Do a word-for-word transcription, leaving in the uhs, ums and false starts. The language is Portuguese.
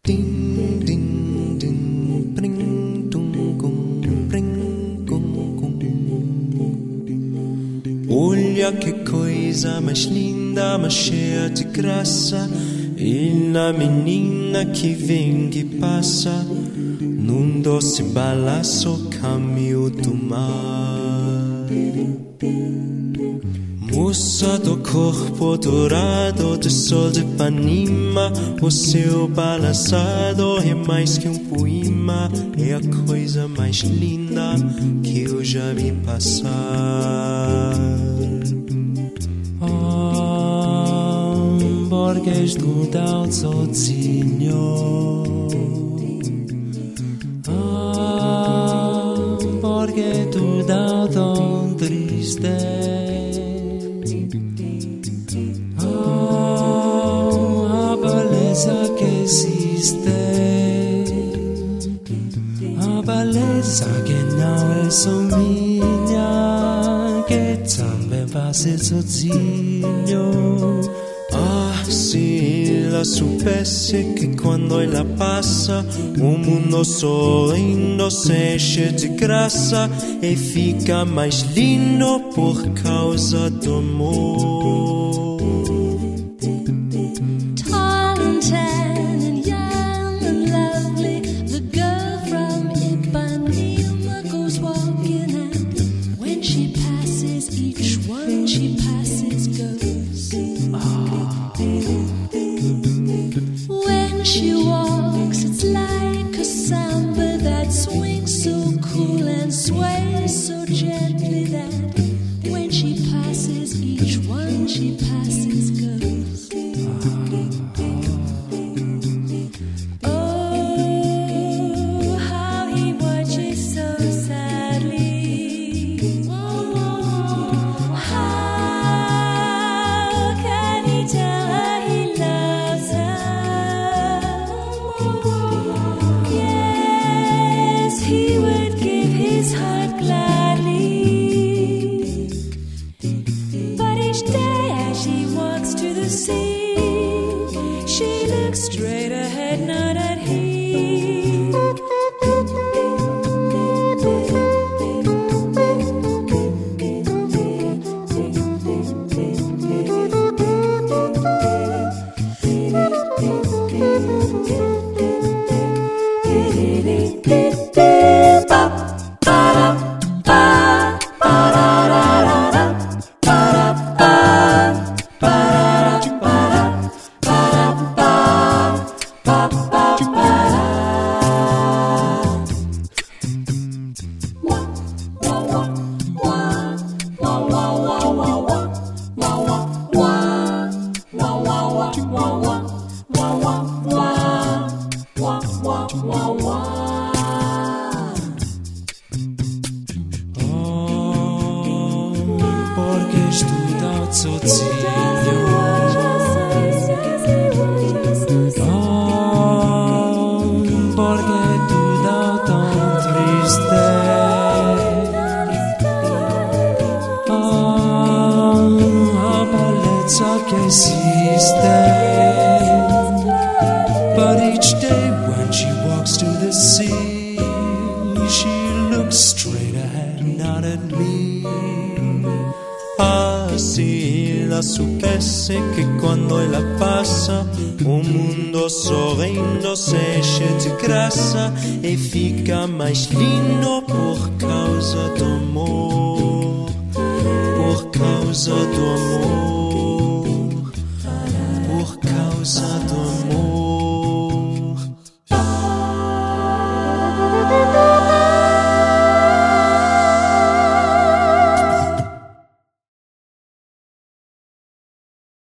Din, din, din, pring, tum, cum, pring, cum, cum. Olha que coisa mais linda, mais cheia de graça. E na menina que vem, que passa num doce balanço, caminho do mar. Moça do corpo dourado do sol de Ipanema, o seu balançado é mais que um poema, é a coisa mais linda que eu já vi passar. Porque estou tão sozinho, ah, porque tu tão tão triste, ah, a beleza que existe, a beleza que não é só minha, que também vai ser sozinho. Se ela soubesse que quando ela passa o mundo sorrindo se enche de graça e fica mais lindo por causa do amor. Tall and tan and young and lovely, the girl from Ipanema goes walking, and when she passes, each one she passes goes. When she walks, it's like a samba that swings so cool and sways so gently that when she passes, each one she passes goes. Oh, how he watches so sadly. How can he tell her he loves her? Yes, he would give his heart gladly. But each day as she walks to the sea, she looks straight ahead, not at him. Porque estou tão sozinho, oh, porque tu tão tão triste, oh, a beleza que existe. But each day when she walks to the sea, she looks straight ahead, not at me. Ah, se ela soubesse que quando ela passa o mundo sorrindo se enche de graça e fica mais lindo por causa do amor, por causa do amor, por causa do amor.